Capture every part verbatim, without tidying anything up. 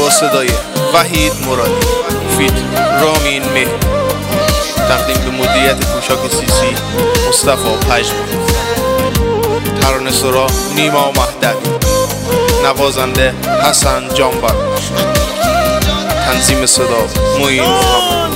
با صدای وحید مرادی، فیت رامین مه، تقدیم به مدیریت پوشاک سیسی مصطفی پژمان، ترانه سرا نیما مهدوی، نوازنده حسن جانبر، تنظیم صدا معین محمد.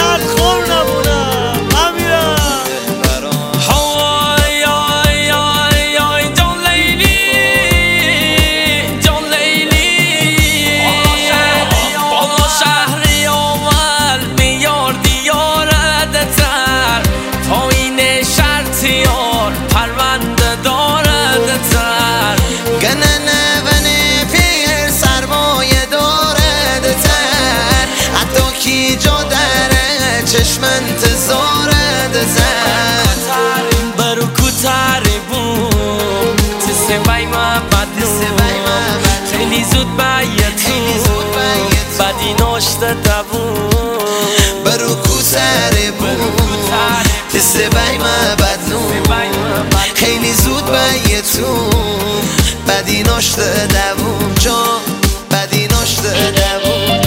چشم انتظارت زن برو کتاری بوم تسوی محبت نوم خیلی زود بایتون بدی ناشته دوون برو کتاری بوم تسوی محبت نوم خیلی زود بایتون بدی ناشته دوون جان بدی ناشته دوون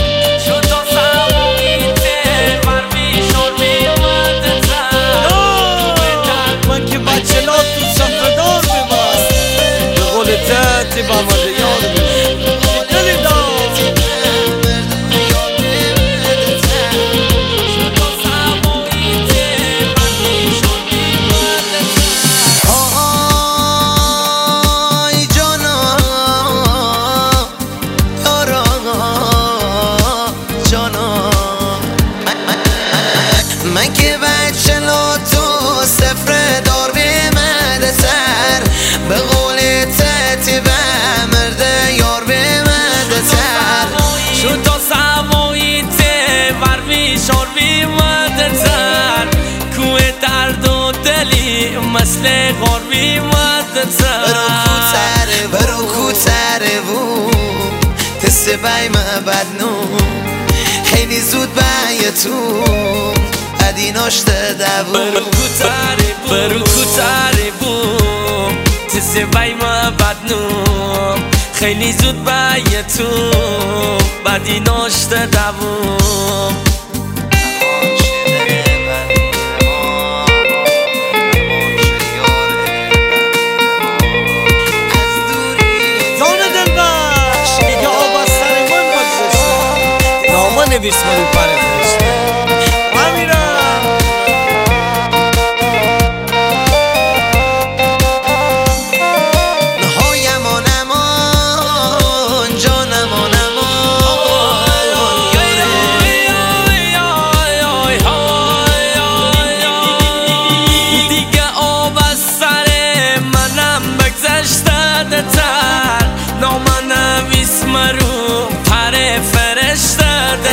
تی با ما یاد دلی داد آی جانا یارا جانا من که بچه لا تو سفر دار بیمده سر به قول تی به مرده یار بیمده سر شو تا سوایی تی وروی شار بیمده سر کوه درد و دلی مثل غار بیمده سر برو کوتره برو کوتره بوم تست بایمه بدنوم خیلی زود بایتون بدی ناشته دوون برو کوتره برو کوتره بوم تست بایمه بدنوم خیلی زود بایتون بدی ناشته دوون نویس من پاره فرشته امیرم نهایم آنمان جانم آنمان دیگه آب از سر منم بگذشته دتر نامه نویس مرو پاره فرشته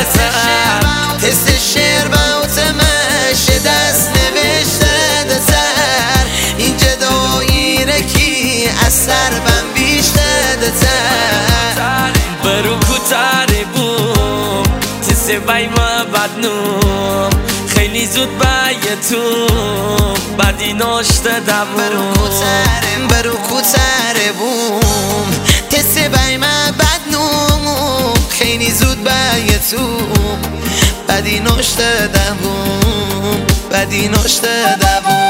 تست شعر باوت مشه دست نوشته دتر اینجا دایره کی از سر بم بیشته دتر برو کتاری بوم تست بایمه بدنوم خیلی زود بایتون بدی ناشته دوون برو کتره برو کتره بوم تست بایمه بدنوم خیلی زود بایتون بدی ناشته دوون بدی ناشته دوون